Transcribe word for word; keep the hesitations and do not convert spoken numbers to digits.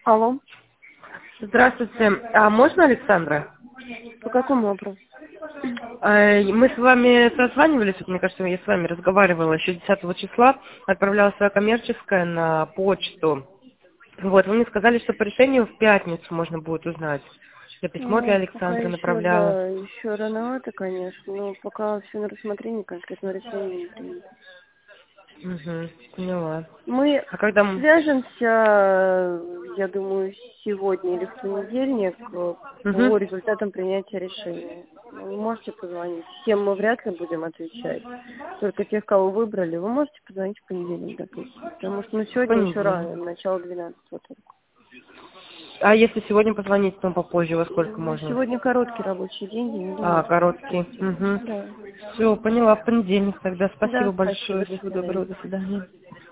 Алло. Здравствуйте. А можно Александра? По какому вопросу? Э, Мы с вами созванивались, вот, мне кажется, я с вами разговаривала еще десятого числа, отправляла свое коммерческое на почту. Вот, вы мне сказали, что по решению в пятницу можно будет узнать. Я письмо для Ну, пока Александра еще, направляла. да, еще рановато, конечно, но пока все на рассмотрение, конкретного решения не принято. Угу, поняла. Мы А когда... м- свяжемся, я думаю, сегодня или в понедельник э, Мгм. по результатам принятия решения. Вы можете позвонить. Всем мы вряд ли будем отвечать. Только тех, кого выбрали, вы можете позвонить в понедельник, допустим. Потому что ну, В сегодня еще рано, понедельник. начало двенадцатого только. А если сегодня позвонить, то попозже, во сколько Ну, можно? сегодня короткий рабочий день, я не А, думаю, что короткий. успеете. Угу. Да. Все, поняла, в понедельник тогда. Да, Спасибо спасибо, большое. до Всего свидания. доброго, до свидания.